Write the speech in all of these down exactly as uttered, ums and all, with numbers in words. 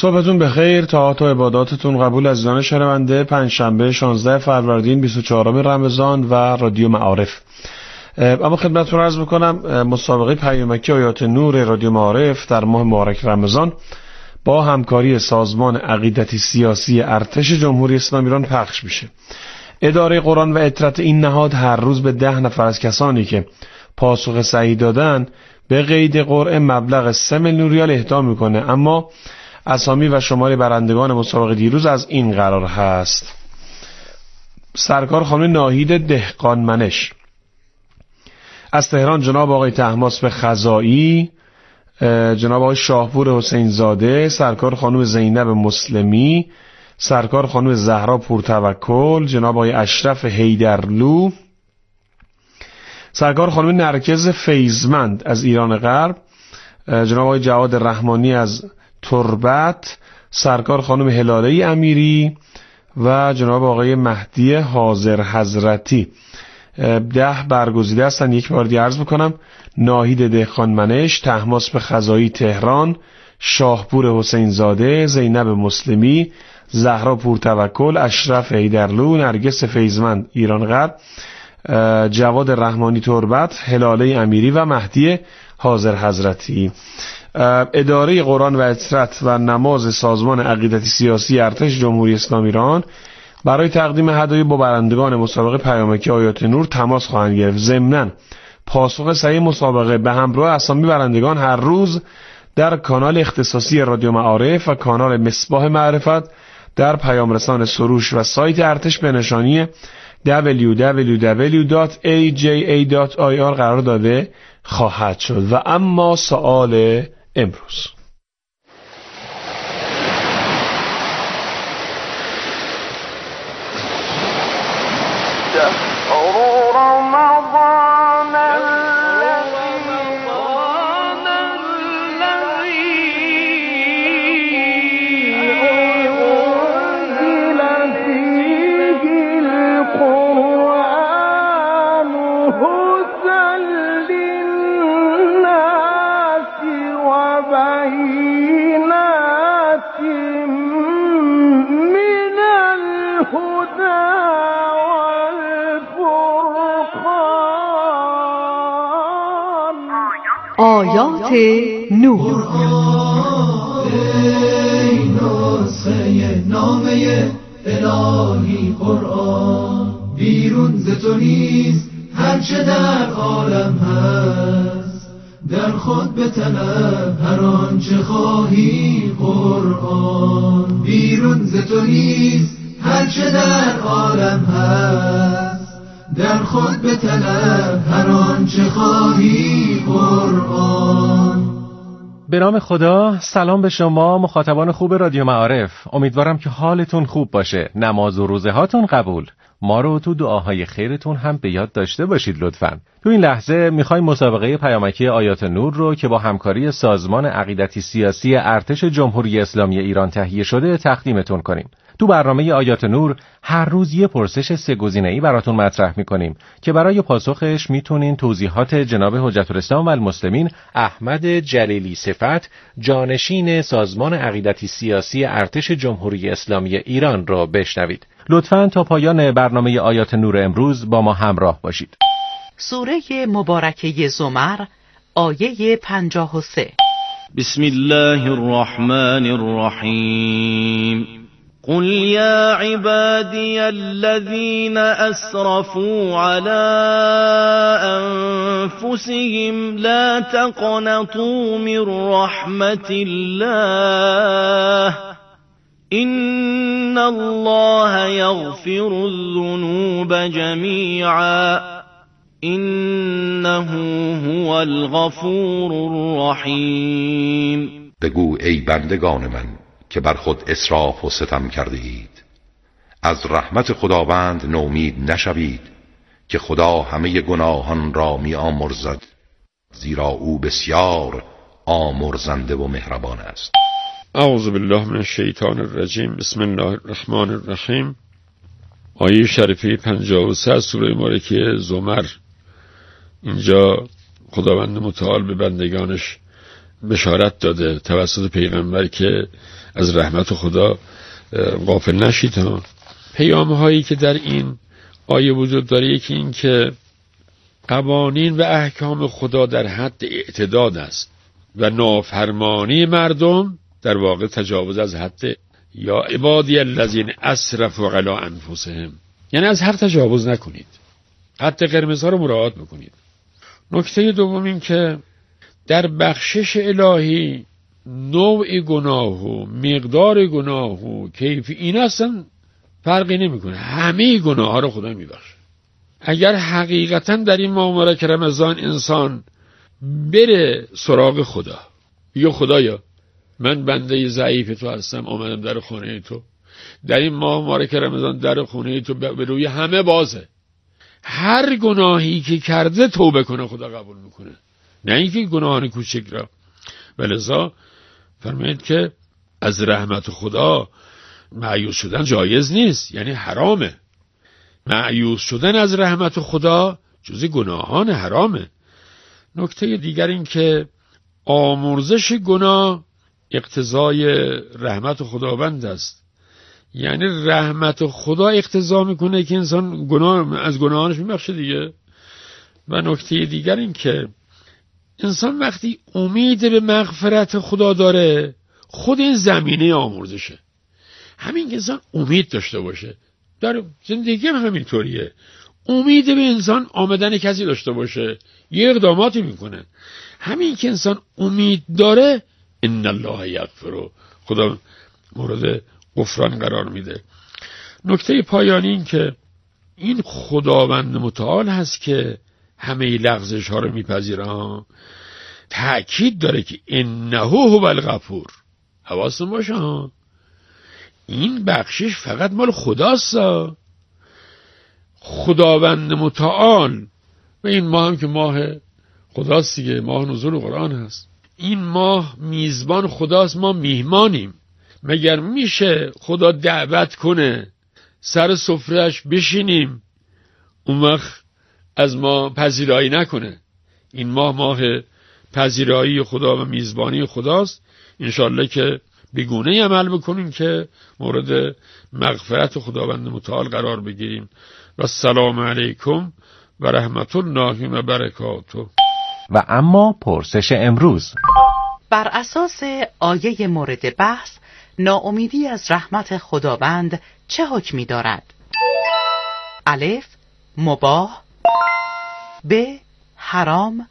صبحتون بخیر، طاعات و عباداتتون قبول از جان شنونده پنجشنبه شانزده فروردین بیست و چهارم رمضان و رادیو معارف. اما خدمتتون عرض میکنم مسابقه پیامکی آیات نور رادیو معارف در ماه مبارک رمضان با همکاری سازمان عقیدتی سیاسی ارتش جمهوری اسلامی ایران پخش میشه. اداره قرآن و اطرت این نهاد هر روز به ده نفر از کسانی که پاسخ صحیح دادن به قید قرعه مبلغ سه میلیون ریال اهدا میکنه. اما اسامی و شماره برندگان مسابقه دیروز از این قرار هست: سرکار خانم ناهید دهقانمنش از تهران، جناب آقای طهماسب خزائی، جناب آقای شاهپور حسین زاده، سرکار خانم زینب مسلمی، سرکار خانم زهرا پورتوکل، جناب آقای اشرف حیدرلو، سرکار خانم نرگس فیضمند از ایران غرب، جناب آقای جواد رحمانی از تربت، سرکار خانم هلاله امیری و جناب آقای مهدی حاضر حضرتی. ده برگزیده هستن. یک بار دیگه عرض بکنم: ناهید دهقانمنش، طهماسب خزائی تهران، شاهپور حسین زاده، زینب مسلمی، زهرا پورتوکل، اشرف حیدرلو، نرگس فیضمند ایران غرب، جواد رحمانی تربت، هلاله امیری و مهدی حاضر حضرتی. اداره قرآن و اطرت و نماز سازمان عقیدتی سیاسی ارتش جمهوری اسلامی ایران برای تقدیم هدایای با برندگان مسابقه پیامکی آیات نور تماس خواهند گرفت. ضمناً پاسخ صحیح مسابقه به همراه اسامی برندگان هر روز در کانال اختصاصی رادیو معارف و کانال مصباح معرفت در پیام رسان سروش و سایت ارتش به نشانی دبلیو دبلیو دبلیو دات ای جی ای دات آی آر قرار داده خواهد شد. و اما سوال امروز: آیات نور. ای نسخه نامه الهی قرآن، بیرون ز تو نیست هرچه در عالم هست، در خود بطلب هر آنچه خواهی قرآن. بیرون ز تو نیست هرچه در عالم هست، در خود بطلب هر آنچه خواهی قرآن. به نام خدا. سلام به شما مخاطبان خوب رادیو معارف. امیدوارم که حالتون خوب باشه، نماز و روزه هاتون قبول. ما رو تو دعاهای خیرتون هم به یاد داشته باشید لطفاً. تو این لحظه میخوایم مسابقه پیامکی آیات نور رو که با همکاری سازمان عقیدتی سیاسی ارتش جمهوری اسلامی ایران تهیه شده تقدیمتون کنیم. تو برنامه آیات نور هر روز یه پرسش سه گزینه‌ای براتون مطرح می‌کنیم که برای پاسخش میتونین توضیحات جناب حجت الاسلام و المسلمین احمد جلیلی صفت، جانشین سازمان عقیدتی سیاسی ارتش جمهوری اسلامی ایران رو بشنوید. لطفاً تا پایان برنامه آیات نور امروز با ما همراه باشید. سوره مبارکه زمر، آیه پنجاه و سه. بسم الله الرحمن الرحیم. قل يا عبادي الذين أسرفوا على أنفسهم لا تقنطوا من رحمة الله إن الله يغفر الذنوب جميعا إنه هو الغفور الرحیم. بگو ای بندگان من که بر خود اسراف و ستم کرده اید، از رحمت خداوند نومید نشوید که خدا همه گناهان را می آمرزد، زیرا او بسیار آمرزنده و مهربان است. اعوذ بالله من الشیطان الرجیم. بسم الله الرحمن الرحیم. آیه شریفه پنجاه و سه از سوره مبارکه زمر. اینجا خداوند متعال به بندگانش بشارت داده توسط پیغمبر که از رحمت خدا غافل نشید ها. پیام هایی که در این آیه وجود داره، یکی این که قوانین و احکام خدا در حد اعتداد است و نافرمانی مردم در واقع تجاوز از حد. یا عبادی الذین اسرفوا علی انفسهم، یعنی از حد تجاوز نکنید، حد قرمز ها رو مراعات بکنید. نکته دوم این که در بخشش الهی نوع گناه و مقدار گناه و کیف این اصلا فرقی نمیکنه، همه گناه ها رو خدا میبخشه. اگر حقیقتا در این ماه مبارک رمضان انسان بره سراغ خدا، بگه خدایا من بنده ضعیف تو هستم، آمدم در خانه تو، در این ماه مبارک رمضان در خانه تو به روی همه بازه، هر گناهی که کرده توبه کنه خدا قبول میکنه، نه اینکه گناهان کوچک را. ولذا فرمایید که از رحمت خدا مایوس شدن جایز نیست، یعنی حرامه. مایوس شدن از رحمت خدا جزء گناهان حرامه. نکته دیگر این که آمرزش گناه اقتضای رحمت خداوند است، یعنی رحمت خدا اقتضا میکنه که انسان گناه از گناهانش میبخشه دیگه. و نکته دیگر این که انسان وقتی امید به مغفرت خدا داره، خود این زمینه آمرزشه. همین که انسان امید داشته باشه، در زندگی هم همینطوریه، امید به انسان آمدن کسی داشته باشه، یه اقداماتی میکنه. همین که انسان امید داره، ان الله یغفر، خدا مورد غفران قرار میده. نکته پایانی این که این خداوند متعال هست که همه لغزش ها رو میپذیره، تأکید داره که انه هو الغفور. حواستون باشه ها، این بخشش فقط مال خداست، خداوند متعال. و این ماه هم که ماه خداست دیگه، ماه نزول قرآن هست. این ماه میزبان خداست، ما میهمانیم. مگر میشه خدا دعوت کنه سر سفرهش بشینیم اون وقت از ما پذیرایی نکنه؟ این ماه ماه پذیرایی خدا و میزبانی خداست. انشالله که بگونه عمل بکنیم که مورد مغفرت خداوند متعال قرار بگیریم. و السلام علیکم و رحمت الله و برکاته. و اما پرسش امروز: بر اساس آیه مورد بحث، ناامیدی از رحمت خداوند چه حکمی دارد؟ الف مباح، ب حرام،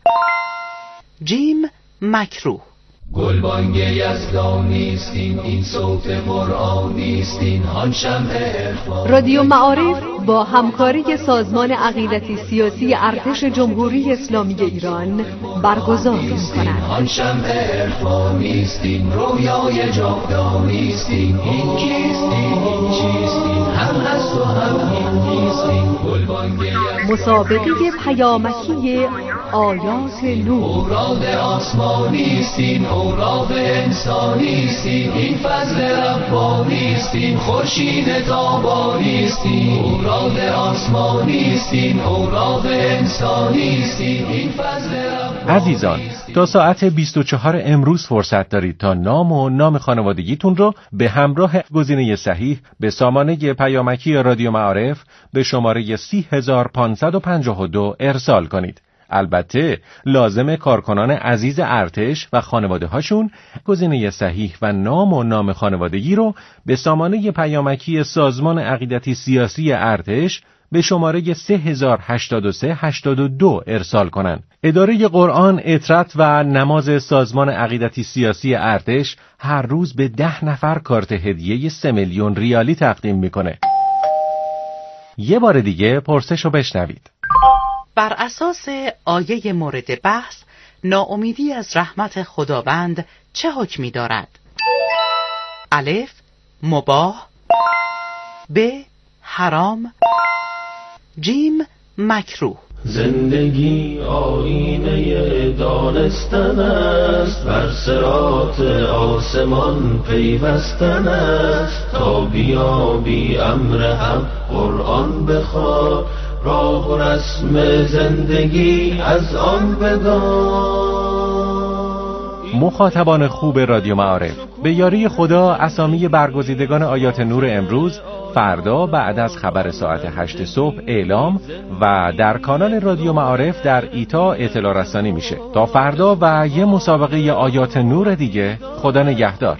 جیم مکروه. گلبانگ یزدانیستین، این صوت قرآنیستین، آن شمع عرفان. رادیو معارف با همکاری سازمان عقیدتی سیاسی ارتش جمهوری اسلامی ایران برگزار می‌کند. آن شمع عرفانیستین، رویای جاودانیستین، این کیستین، این چیستین، هم هست و هم این نیستین. گلبانگ مسابقه پیامکی آیات نور. اوراد آسمانیستین، اوراد انسانیستین، این فضل ربانیستین، خورشید تابانیستین. اوراد آسمانیستین، اوراد انسانیستین، این فضل ربانیستین. عزیزان، تا ساعت بیست و چهار امروز فرصت دارید تا نام و نام خانوادگیتون رو به همراه گزینه صحیح به سامانه پیامکی رادیو معارف به شماره سی هزار پانصد و پنجاه و دو ارسال کنید. البته لازم کارکنان عزیز ارتش و خانواده هاشون گزینه صحیح و نام و نام خانوادگی رو به سامانه پیامکی سازمان عقیدتی سیاسی ارتش به شماره سه هزار هشتاد و سه هشتاد و دو ارسال کنند. اداره قرآن، اطرت و نماز سازمان عقیدتی سیاسی ارتش هر روز به ده نفر کارت هدیه سه میلیون ریالی تقدیم میکنه. یه بار دیگه پرسشو بشنوید. بر اساس آیه مورد بحث، ناامیدی از رحمت خداوند چه حکمی دارد؟ الف مباح، ب حرام، جیم مکروه. زندگی آینه دانستن است، بر صراط آسمان پیوستن است. تا بیابی امر حق قرآن بخوان، راه و رسم زندگی از آن بدان. مخاطبان خوب رادیو معارف، به یاری خدا اسامی برگزیدگان آیات نور امروز فردا بعد از خبر ساعت هشت صبح اعلام و در کانال رادیو معارف در ایتا اطلاع رسانی میشه. تا فردا و یه مسابقه آیات نور دیگه، خدا نگهدار.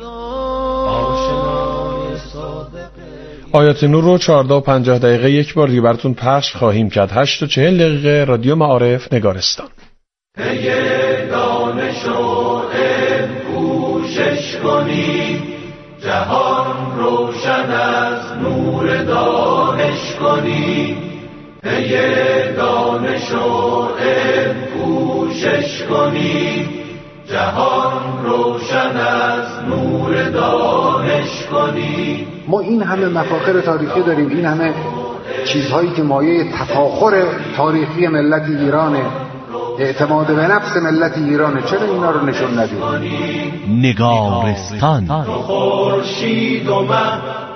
آیات نور رو چهارده و پنجاه دقیقه یک بار دیگه براتون پخش خواهیم کرد. هشت و چهل دقیقه رادیو معارف نگارستان. پی دانش و علم کوشش کنیم، جهان روشن از نور دانش کنیم. پی دانش و علم کوشش کنیم، جهان روشن از نور دانش کنیم. ما این همه مفاخر تاریخی داریم، این همه چیزهایی که مایه تفاخر تاریخی ملت ایرانه، اعتماد به نفس ملت ایرانه، چرا اینا رو نشون ندیم؟ نگارستان. خورشید و مه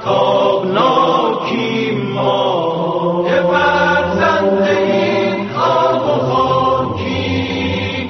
تابناکیم ما، که فرزند این آب و خاکیم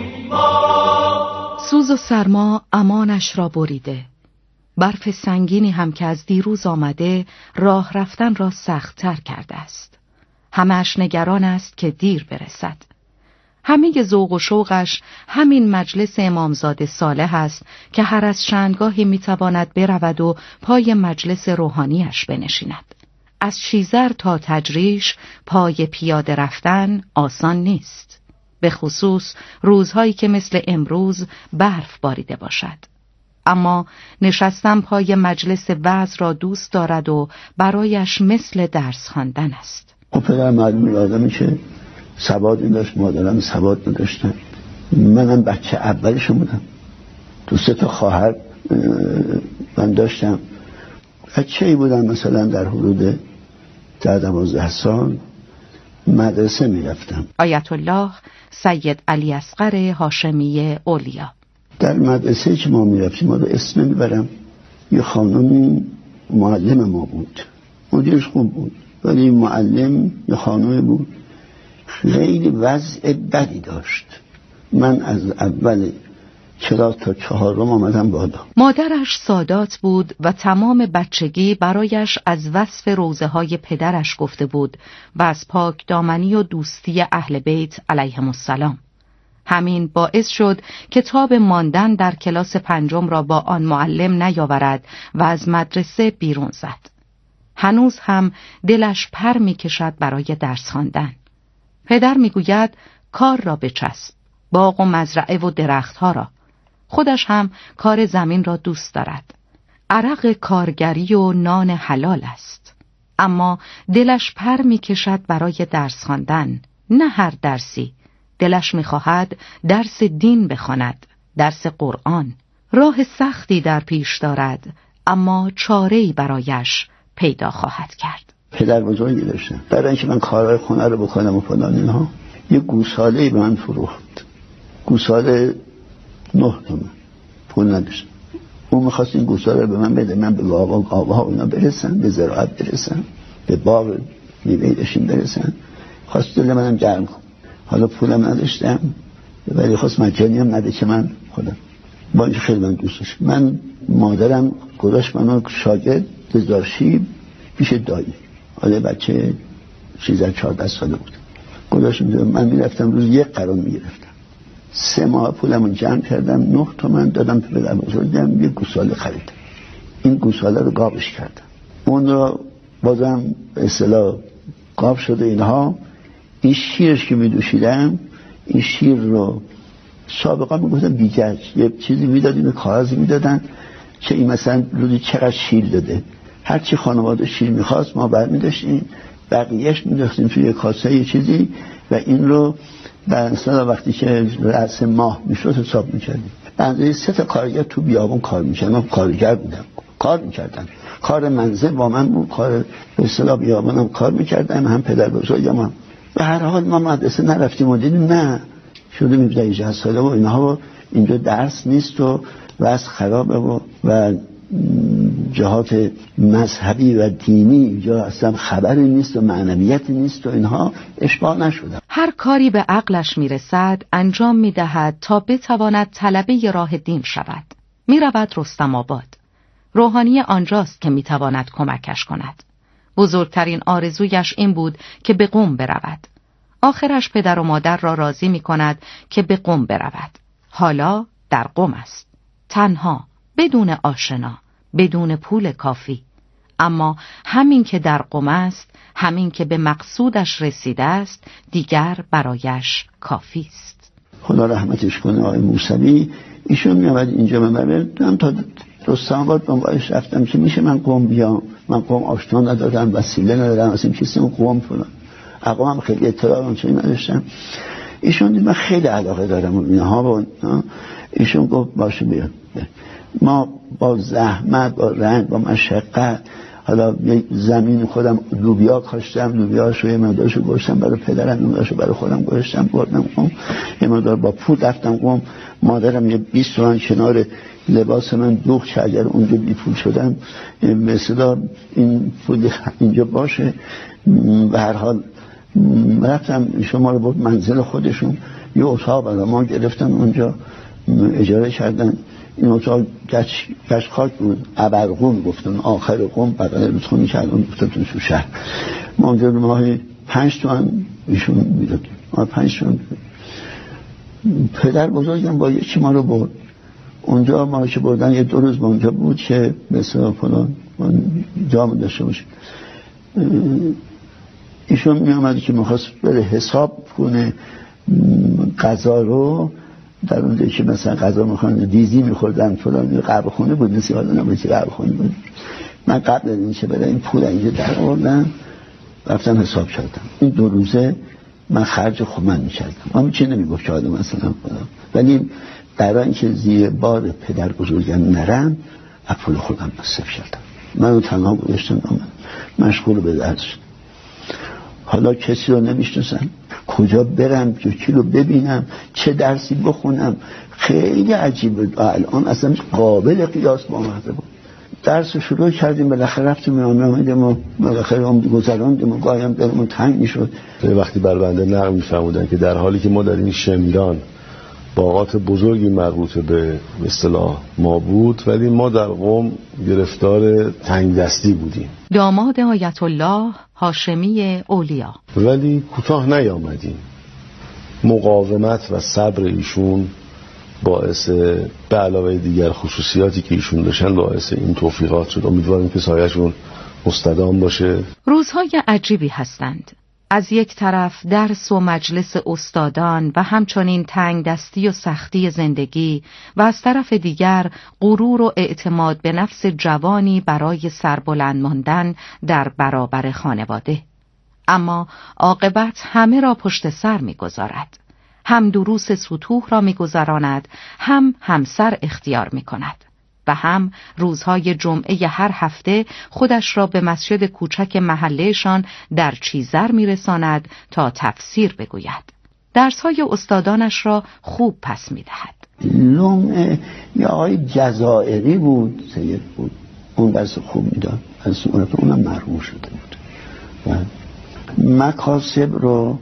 ما. سوز و سرما امانش را بریده، برف سنگینی هم که از دیروز آمده راه رفتن را سخت‌تر کرده است. همه‌اش نگران است که دیر برسد. همه ذوق و شوقش همین مجلس امامزاده صالح است که هر از چندگاهی میتواند برود و پای مجلس روحانیش بنشیند. از شیزر تا تجریش پای پیاده رفتن آسان نیست، به خصوص روزهایی که مثل امروز برف باریده باشد. اما نشستن پای مجلس وعظ را دوست دارد و برایش مثل درس خواندن است. خب پدر معلوم آدمی که سوادی داشت، مادرم سواد نداشتن. منم بچه اولشون بودم، دو سه تا خواهر من داشتم. بچه‌ای بودم مثلا در حدود ده دوازده سال مدرسه میرفتم. آیت الله سید علی اصغر هاشمی اولیا. در مدرسه که ما میرفتیم، ما به اسم میبرم، یه خانمی معلم ما بود، مدیرش خوب بود، ولی معلم یه خانمی بود خیلی وضع بدی داشت. من از اول کلاس تا چهارم آمدم بالا. مادرش سادات بود و تمام بچگی برایش از وصف روزه های پدرش گفته بود و از پاک دامنی و دوستی اهل بیت علیهم السلام. همین باعث شد کتاب ماندن در کلاس پنجم را با آن معلم نیاورد و از مدرسه بیرون زد. هنوز هم دلش پر می کشد برای درس خواندن. پدر می گوید کار را بچسب، باغ و مزرعه و درختها را. خودش هم کار زمین را دوست دارد. عرق کارگری و نان حلال است. اما دلش پر می کشد برای درس خواندن، نه هر درسی. دلش می خواهد درس دین بخواند، درس قرآن. راه سختی در پیش دارد، اما چاره‌ای برایش پیدا خواهد کرد. پدر بزرگی داشتم، برای اینکه من کارهای خونه رو بکنم و فلان اینها، یه گوساله به من فروخت. گوساله نه تومن، پول نداشتم. اون میخواست این گوساله رو به من بده، من به آقا ها اینا برسم، به زراعت برسم، به باغ میوه داشتیم برسم. خواست دل منم گرم کن. حالا پولم نداشتم، ولی خواست مجانی هم نده که من خودم با اینکه خیلی من دوست داشتم. من مادرم گذاشت منو شاگرد دزدارشی پیش دایی. حالا بچه سیزده چهارده ساله بود. گذاشت من میرفتم روز یک قرار میگرفتم. سه ماه پولمو جمع کردم، نه تومن دادم تو پدر بزرگم، یه گوساله خریدم. این گوساله رو گاوش کردم. اون رو بازم به اصطلاح گاو شده اینها. این شیرش که میدوشیدم، این شیر رو سابقا میگفتن بیجج، یه چیزی میدادیم، کاغذی میدادن که این مثلا روزی چقدر شیر داده. هرچی خانواده شیر میخواست ما برمیداشتیم، بقیهش میداشتیم توی کاسه یه چیزی و این رو در اصلا وقتی که رأس ماه میشد حساب میکردیم. بنده سه تا کارگر تو بیابون کار میکردم، من کارگر بودم، کار میکردم. کار منزل با من بود، کار به اصطلاح بیابونم کار میکردم، هم پدر بزرگم هم. به هر حال ما مدرسه نرفتیم و دیدیم نه شده میبده هجده ساله و اینها و اینجا درس نیست و وضع خرابه و, و جهات مذهبی و دینی یا اصلا خبری نیست و معنویت نیست و اینها اشباع نشده. هر کاری به عقلش میرسد انجام میدهد تا بتواند طلبه راه دین شود. میرود رستم آباد. روحانی آنجاست که میتواند کمکش کند. بزرگترین آرزویش این بود که به قم برود. آخرش پدر و مادر را راضی میکند که به قم برود. حالا در قم است. تنها، بدون آشنا، بدون پول کافی. اما همین که در قم است، همین که به مقصودش رسیده است، دیگر برایش کافی است. خدا رحمتش کنه آقای موسوی. ایشون میاد اینجا من تا رستم آباد دنبالش رفتم که میشه من قم بیام. من قم آشنا ندارم، وسیله ندارم، اصلا کسی اون قم فلان. اقوام خیلی اطلاع اونچه نداشتم. ایشون دید من خیلی علاقه دارم و اینها با ایشون گفت باشه بیاد. ما با زحمت، با رنج، با مشقت، حالا زمین خودم لوبیا کاشتم، لوبیاشو یه مقدارشو گذاشتم برای پدرم، یه مقدارشو برای خودم گذاشتم بردم قم. یه مقدار با پول رفتم قم. مادرم یه بیست تومن کنار لباس من دوخت که اگر اونجا بی پول شدم مثلا این پول اینجا باشه. به هر حال رفتم شما رو برد منزل خودشون، یه اتاق برای ما گرفتن اونجا اجاره کردن. این اتاق گچ گچ خاک بود، ابرقم گفتن، آخر قم بغل رودخونه می‌کردن گفتن تو شهر. ما اونجا ماهی پنج تومن ایشون میداد. ما پنج تومن. پدر بزرگم با یکی ما رو برد اونجا. ما که بردن یه دو روز اونجا بود که مثلا فلان جا داشته باشه. ایشون می آمد که میخواست بره حساب کنه غذا رو در اونجا که مثلا غذا میخوان دیزی میخوردن فلان قهوه خونه بود، مثل یادم نمیاد که قهوه خونه بود. من قبل از اینکه برای این پول اینجا در آوردم رفتم حساب کردم. این دو روزه من خرج خود من میکردم. من چه نمیگفت که آدم مثلا خودم، ولی برای اینکه زیر بار پدر بزرگم نرم از پول خودم مصرف کردم. من رو تنها گذاشتم آمد مشغول به درس. حالا کسی رو نمیشناسم، کجا برم، کی رو ببینم، چه درسی بخونم. خیلی عجیبه. الان اصلا قابل قیاس با مهده بود. درس شروع کردیم، بالاخره رفتیم میامه آمدیم و بالاخره هم گذراندیم و گاهی هم دلمون تنگ میشد. وقتی بر بنده نقل میفرمودن که در حالی که ما در این شمران باغات بزرگی مربوط به اصطلاح ما بود، ولی ما در قم گرفتار تنگ دستی بودیم. داماد آیت الله هاشمی اولیا. ولی کوتاه نیامدیم. مقاومت و صبر ایشون باعث به علاوه دیگر خصوصیاتی که ایشون داشتن باعث این توفیقات شد. امیدواریم که سایه‌شون مستدام باشه. روزهای عجیبی هستند. از یک طرف درس و مجلس استادان و همچنین تنگ دستی و سختی زندگی و از طرف دیگر غرور و اعتماد به نفس جوانی برای سربلند ماندن در برابر خانواده. اما عاقبت همه را پشت سر می‌گذارد. هم دروس سطوح را می‌گذراند، هم همسر اختیار می‌کند و هم روزهای جمعه هر هفته خودش را به مسجد کوچک محلهشان در چیزر میرساند تا تفسیر بگوید. درسهای استادانش را خوب پس میدهد. لوم یا آقای جزائری بود، سید بود، اون درس خوب میداد، از اونم مرحوم شده بود. و مکاسب رو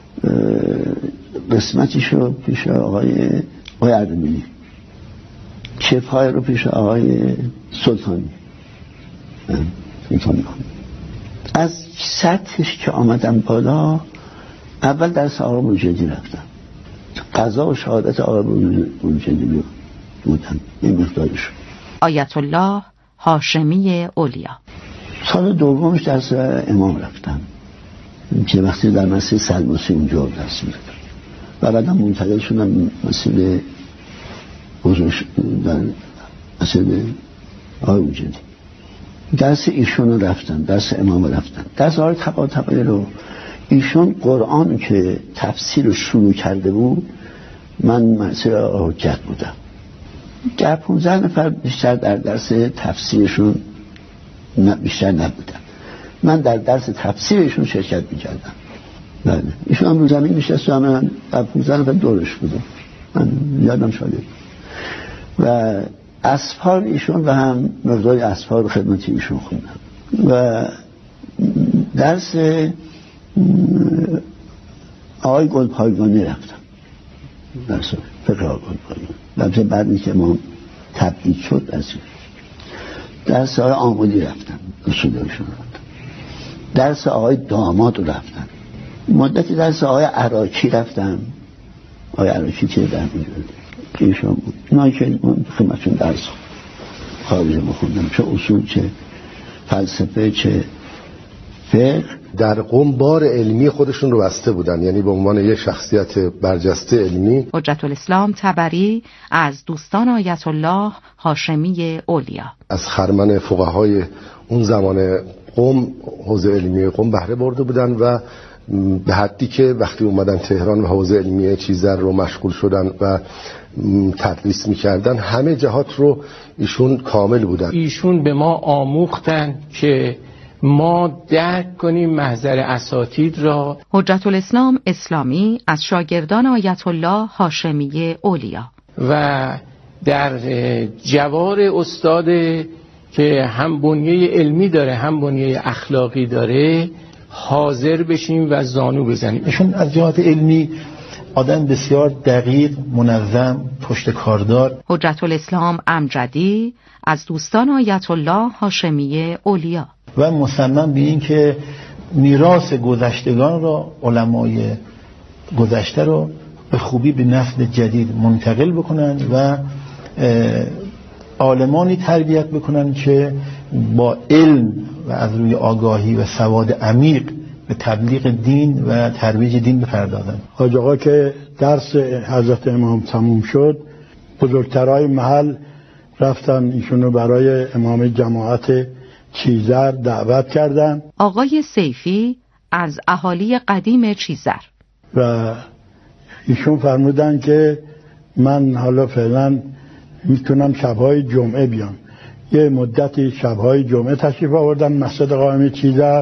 قسمتیش رو پیش آقای آقای اردبیلی، کفای رو پیش آقای سلطانی میکنم. از سطحش که آمدم بالا اول درس آقای بروجردی رفتم، قضا و شهادت آقای بروجردی بودم یه مقدارش. آیت الله هاشمی اولیا. سال دومش درس امام رفتم که وقتی در مسجد سلماسی اونجا درس میدادم و بعدم منتقل شدم مسجد بزرگ در مسجد آقای بروجردی. درس ایشون رو رفتم، درس امام رفتم، درس آقای طباطبایی رو. ایشون قرآن که تفسیر رو شروع کرده بود، من مسجد آقای حجت بودم. ده پونزده نفر بیشتر در درس تفسیرشون بیشتر نبودم. من در درس تفسیرشون شرکت می‌کردم. بله. ایشون هم رو زمین نشست و من در پونزده نفر دورش بودم. من یادم شاگرد. و اسفار ایشون و هم مقداری اسفار رو خدمت ایشون خوندم و درس آقای گلپایگانی رفتم، درس فقه آقای گلپایگانی. البته بعد که ما تبدیل شد از درس آقای آمودی رفتم، اصولایشون رفتم، درس آقای داماد رو رفتم، مدتی درس آقای عراقی رفتم. آقای عراقی چه در می‌دونم که ایشون بود، اینا که من خدمتشون درس خارجه بخوندم، چه اصول چه فلسفه چه فقه. در قم بار علمی خودشون رو بسته بودن، یعنی به عنوان یک شخصیت برجسته علمی. حجت الاسلام طبری از دوستان آیت الله هاشمی اولیا از خرمن فقهای اون زمان قم، حوزه علمی قم بهره برده بودن و به حدی که وقتی اومدن تهران و حوزه علمی چیزر رو مشغول شدن و تدریس میکردن، همه جهات رو ایشون کامل بودن. ایشون به ما آموختن که ما درک کنیم محضر اساتید را. حجت الاسلام اسلامی از شاگردان آیت الله هاشمی اولیا و در جوار استاد که هم بنیه علمی داره هم بنیه اخلاقی داره حاضر بشیم و زانو بزنیم. ایشون از جهات علمی آدم بسیار دقیق، منظم، پشت کاردار. حجت الاسلام امجدی از دوستان آیت الله هاشمی اولیا و مصمم به این که میراث گذشتگان را، علمای گذشته رو به خوبی به نسل جدید منتقل بکنن و عالمانی تربیت بکنن که با علم و از روی آگاهی و سواد عمیق به تبلیغ دین و ترویج دین بپردازن. حاج آقا که درس حضرت امام تموم شد، بزرگترهای محل رفتن ایشونو برای امام جماعت چیزر دعوت کردن. آقای سیفی از اهالی قدیم چیزر و ایشون فرمودن که من حالا فعلا میتونم شبهای جمعه بیام. یه مدتی شبهای جمعه تشریف آوردن مسجد قائم چیزر،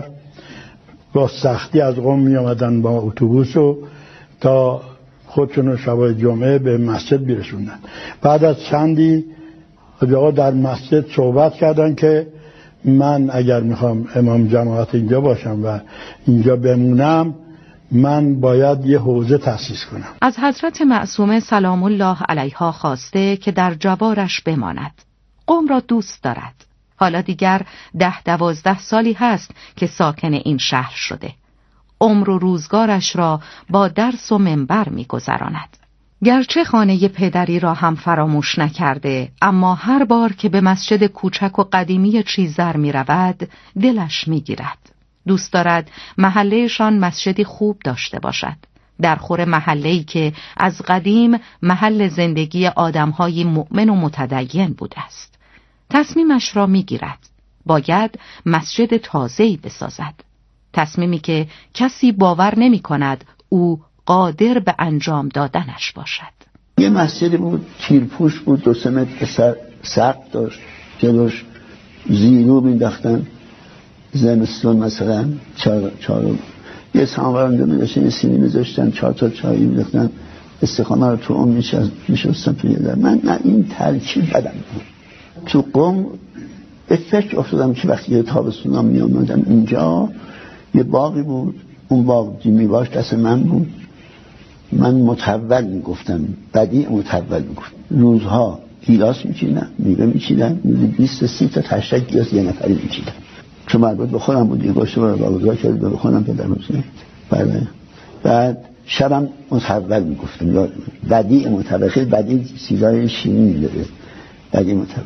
با سختی از قم می آمدن با اتوبوس و تا خودشون شبهای جمعه به مسجد برسوندن. بعد از چندی آقا در مسجد صحبت کردن که من اگر میخوام امام جماعت اینجا باشم و اینجا بمونم، من باید یه حوزه تأسیس کنم. از حضرت معصومه سلام الله علیها خواسته که در جوارش بماند. قم را دوست دارد. حالا دیگر ده دوازده سالی هست که ساکن این شهر شده. عمر و روزگارش را با درس و منبر می گذراند. گرچه خانه پدری را هم فراموش نکرده، اما هر بار که به مسجد کوچک و قدیمی چیزر می رود، دلش می گیرد. دوست دارد محلهشان مسجدی خوب داشته باشد. در خور محله‌ای که از قدیم محل زندگی آدم‌های مؤمن و متدین بوده است. تصمیمش را می‌گیرد. باید مسجد تازه‌ای بسازد. تصمیمی که کسی باور نمی‌کند او قادر به انجام دادنش باشد. یه مسجدی بود، تیرپوش بود، دو سه متر سقف داشت، جلوش زینو می‌انداختن، زمستون مثلا چهار چهار یه سامورنده می‌داشتن، یه سینی می‌ذاشتن، چهار تا چایی می‌ریختن، استخوان رو تو اون می‌شستن توی در. من نه این ترکیب بدم بود. تو قم به فکر افتادم که وقتی تابستونا می‌آمدم اینجا یه باغی بود، اون باغ میوه‌اش دست من بود. من متول میگفتم، بدیع متول میگفتم. روزها گیلاس میچیدم، میوه میچیدم، بیست سی تا تشک گیلاس یه نفری میچیدم. چون مربوط به خودم بود، یه گوشه رو واگذار کرد به خودم پدرم زد. بله. بعد شبم متول میگفتم، یا بدیع متول، خیلی بدیع چیزای شیرینی داره. بدیع متول.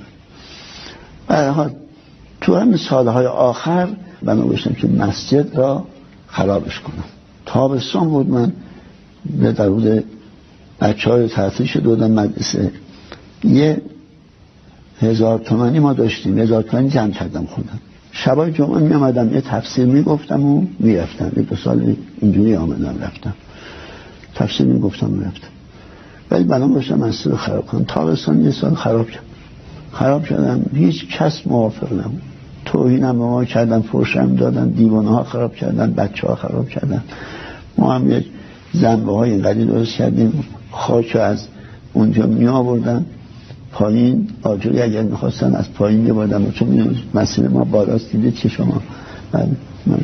بعد تو همین سالهای آخر من گفتم که مسجد را خرابش کنم. تابستان بود، من به درود بچه های تعطیل شده بودم مدرسه، یه هزار تومنی ما داشتیم، هزار تومنی جمع کردم خودم. شبای جمعه می آمدم یه تفسیر می گفتم و می رفتم. یه دو سال اینجوری آمدم رفتم تفسیر می گفتم و رفتم. ولی بنام باشم مسجد رو خراب کنم. تابستان یه سال خراب شد خراب شدم، هیچ کس موافق نبود. توهینم به ما کردن، فرشم دادن، دیوانه ها خراب کردن، بچه ها خراب کردن. ما هم یک زنبه های اینقدی درست کردیم، خاک از اونجا می آوردن، پایین آجوری اگر میخواستن از پایین یه بادم، چون مسیر ما بالاست دیده چه شما من من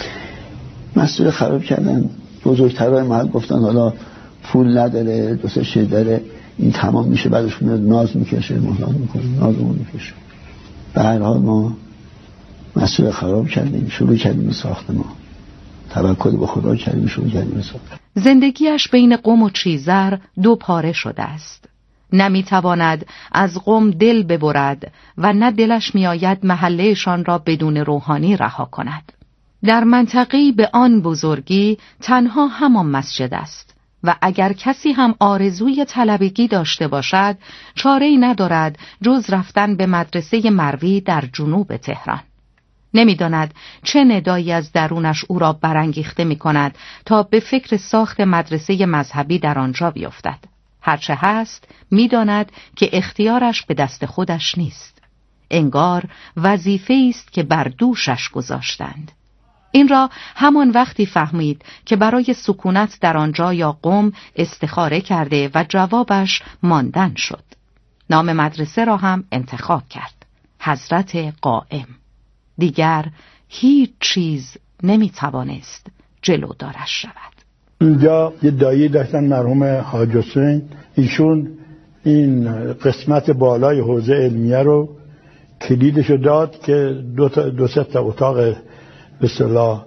مسیر خراب کردن. بزرگترهای محل گفتن حالا پول نداره، دو سه شی داره، این تمام میشه، بعدش میاد ناز میکشه، مهلان میکنه، نازمون میکشه. به هر حال ما مسیر خراب کردیم، شروع کردیم ساخت ما، توکل به خدا کردیم، شروع کردیم ساخت. زندگیش بین قم و چیزر دو پاره شده است. نمیتواند از قم دل ببرد و نه دلش میآید محلهشان را بدون روحانی رها کند. در منطقه‌ای به آن بزرگی تنها همان مسجد است و اگر کسی هم آرزوی طلبگی داشته باشد چاره‌ای ندارد جز رفتن به مدرسه مروی در جنوب تهران. نمی‌داند چه ندایی از درونش او را برانگیخته می‌کند تا به فکر ساخت مدرسه مذهبی در آنجا بیفتد. هرچه هست می‌داند که اختیارش به دست خودش نیست. انگار وظیفه‌ای است که بر دوشش گذاشتند. این را همان وقتی فهمید که برای سکونت در آنجا یا قم استخاره کرده و جوابش ماندن شد. نام مدرسه را هم انتخاب کرد: حضرت قائم. دیگر هیچ چیز نمیتوانست جلودارش شود. اینجا یه دایی داشتن مرحوم حاج حسین، ایشون این قسمت بالای حوزه علمیه رو کلیدشو داد که دو تا دو سه تا اتاق به اصطلاح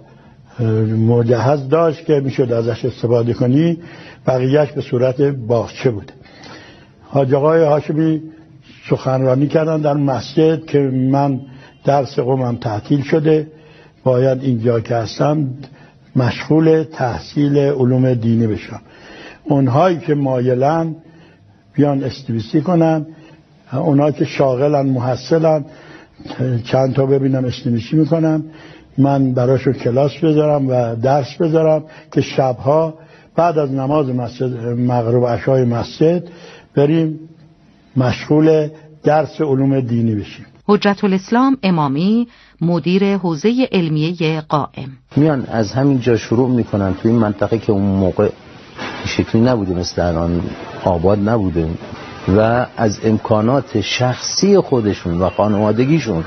مجهز داشت که میشد ازش استفاده کنی، بقیهش به صورت باغچه بود. حاج آقای هاشمی سخنرانی کردن در مسجد که من درس قومم تعطیل شده، باید اینجا که هستم مشغول تحصیل علوم دینی بشم. اونهایی که مایلن بیان استویسی کنن، اونهایی که شاغلن محصلن چند تا ببینم استویسی میکنن، من براشون کلاس بذارم و درس بذارم که شبها بعد از نماز مسجد مغرب عشای مسجد بریم مشغول درس علوم دینی بشیم. حجت الاسلام امامی مدیر حوزه علمیه قائم: میان از همین جا شروع میکنن توی این منطقه که اون موقع این شکلی نبوده، مثل الان آباد نبوده، و از امکانات شخصی خودشون و خانوادگیشون،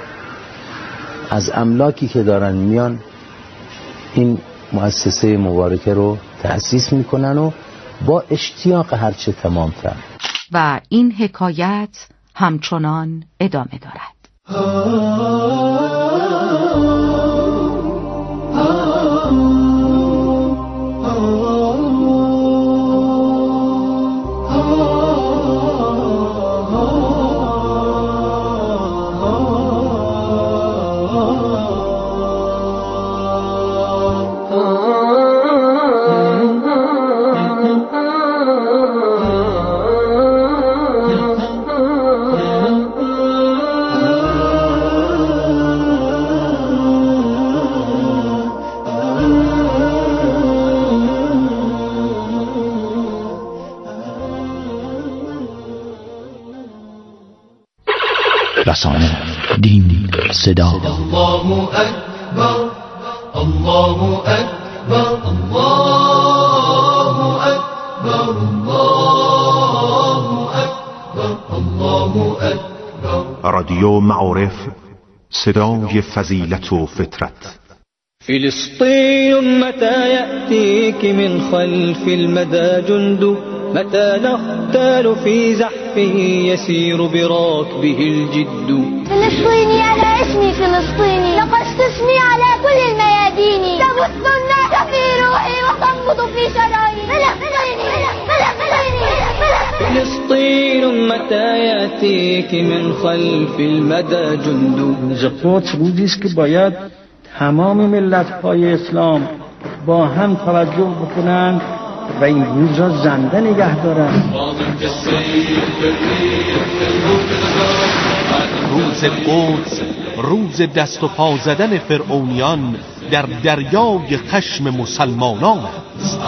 از املاکی که دارن میان این مؤسسه مبارکه رو تأسیس میکنن و با اشتیاق هرچه تمامتر. و این حکایت همچنان ادامه دارد. رسانه، دین، صدا. الله اکبر، الله اکبر، الله اکبر، الله اکبر، الله اکبر. رادیو معارف، صدای فضیلت و فطرت. فلسطین متى يأتيك من خلف المدى جند، متى نختال في زحفه يسير براكبه الجد. فلسطيني أنا اسمي فلسطيني، لقد اسمي على كل الميادين، تبث الناس في روحي وتنبض في شراييني. فلسطين متى يأتيك من خلف المدى جند. قدس روزی است که باید تمام ملت‌های اسلام با هم توجه بکنند و این روز را زنده نگه دارند. روز قدس، روز دست و پا زدن فرعونیان در دریای خشم مسلمانان است.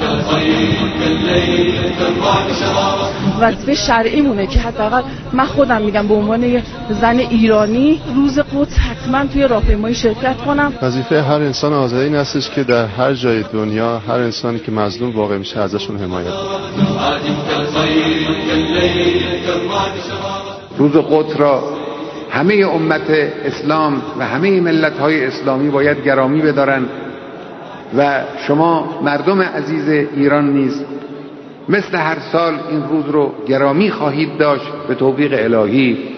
وظیفه شرعیمونه که حداقل من خودم میگم به عنوان یه زن ایرانی روز قدس حتما توی راهپیمایی شرکت کنم. وظیفه هر انسان آزادی این هستش که در هر جای دنیا هر انسانی که مظلوم واقع میشه ازشون حمایت کنه. روز قدس را همه امت اسلام و همه ملت‌های اسلامی باید گرامی بدارن و شما مردم عزیز ایران نیز مثل هر سال این روز رو گرامی خواهید داشت به توفیق الهی.